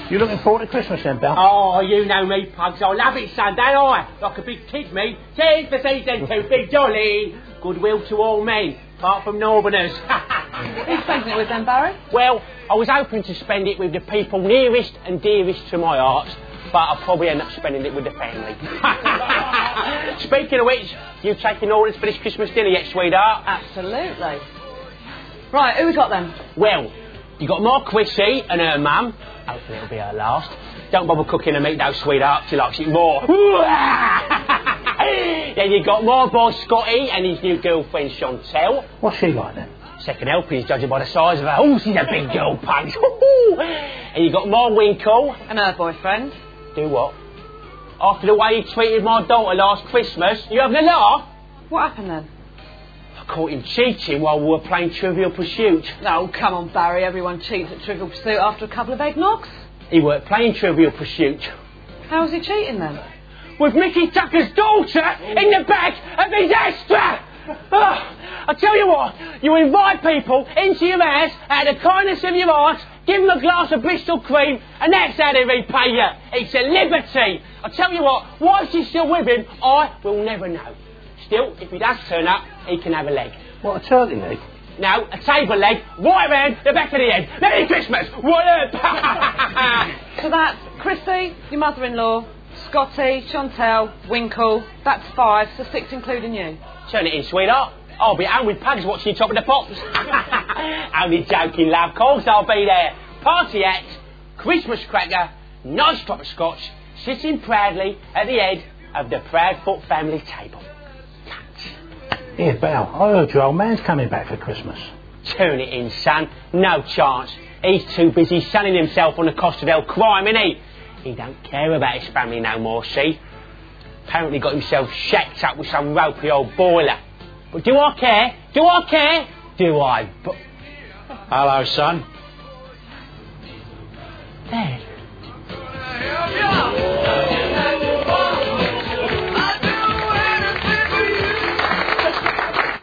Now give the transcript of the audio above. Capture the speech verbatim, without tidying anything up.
You looking forward to Christmas then, Belle? Oh, you know me, Pugs. I love it, son, don't I? Like a big kid, me. Tis the season to be jolly. Goodwill to all men, apart from Northerners. Who's spending it with them, Barry? Well, I was hoping to spend it with the people nearest and dearest to my heart, but I'll probably end up spending it with the family. Speaking of which, you taking orders for this Christmas dinner yet, sweetheart? Absolutely. Right, who we got then? Well, you got Ma Quissy and her mum. Hopefully it'll be her last. Don't bother cooking the meat though, sweetheart. She likes it raw. Then you got my boy Scotty and his new girlfriend Chantel. What's she like then? Second helping is judging by the size of her. Oh, she's a big girl, Pugs. And you got my Winkle. And her boyfriend. Do what? After the way he treated my daughter last Christmas, you having a laugh? What happened then? I caught him cheating while we were playing Trivial Pursuit. Oh, come on, Barry. Everyone cheats at Trivial Pursuit after a couple of eggnogs. He weren't playing Trivial Pursuit. How was he cheating then? With Mickey Tucker's daughter in the back of his Astra! Oh, I tell you what, you invite people into your house out of the kindness of your heart, give them a glass of Bristol cream, and that's how they repay you. It's a liberty. I tell you what, why she's still with him, I will never know. Still, if he does turn up, he can have a leg. What, a turkey leg? No, a table leg, right round the back of the head. Merry Christmas! What up? So that's Chrissy, your mother-in-law, Scotty, Chantel, Winkle. That's five, so six including you. Turn it in, sweetheart. I'll be out with Pugs watching Top of the Pops. Only joking, love. Of course I'll be there. Party act, Christmas cracker, nice drop of scotch, sitting proudly at the head of the Proudfoot family table. Here, Belle, I heard your old man's coming back for Christmas. Turn it in, son. No chance. He's too busy sunning himself on the cost of hell crime, isn't he? He don't care about his family no more, see? Apparently got himself shacked up with some ropey old boiler. But do I care? Do I care? Do I? But... Hello, son. There.